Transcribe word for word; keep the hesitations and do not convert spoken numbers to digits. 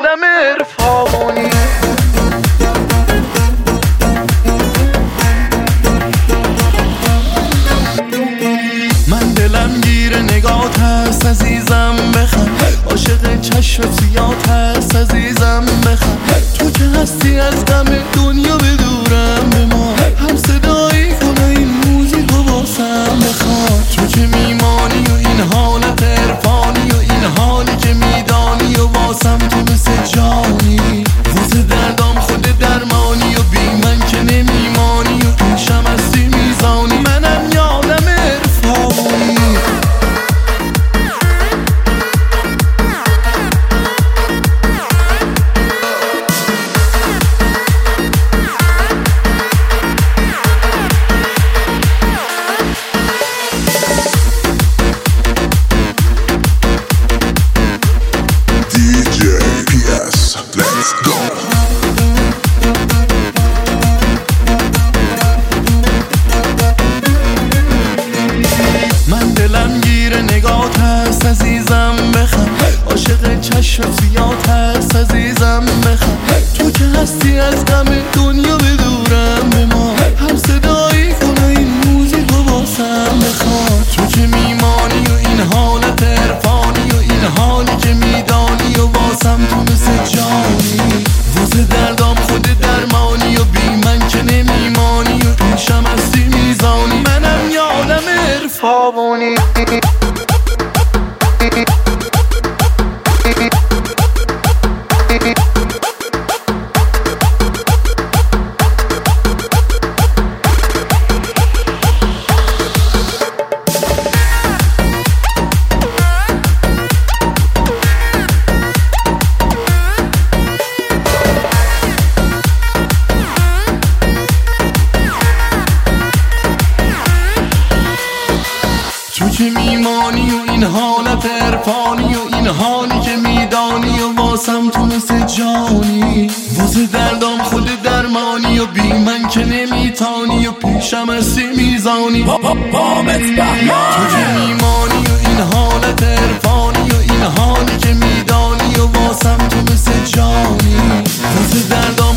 عالم عرفانی. من دلم گیر نگات هست عزیزم بخند، عاشق چشم سیات هست عزیزم بخند. تو که هستی از غم دنیا بدورم به ما، هم صدایی کنه این موزیک رو باسم بخواد. تو که میمانی و این حالت عرفانی و این حالی که میدانی و واسم تو مثل جانی. واسه دردام خود درمانی و بی من که نمیمانی و پیشم هستی میزانی. منم یادم عرفانی. عزیزم بخند، عاشق چشم سیات هست عزیزم بخند. تو که هستی از غم دنیا بدورم به ما، هم صدایی کنه این موزیک رو باسم بخواد. تو که میمانی و این حالت عرفانی و این حالی که میدانی و واسم تو مثل جانی. واسه دردام خود درمانی و بی من که نمیمانی و پیشم هستی میزانی. منم یادم عرفانی. تو که میمانی و این حالت عرفانی و این حالی که میدانی و واسم تو مثل جانی. واسه دردام خود درمانی و بی من که نمیتانی و پیشم هستی میزانی. تو که میمانی و این حالت عرفانی و این حالی که میدانی و واسم تو مثل جانی. واسه دردام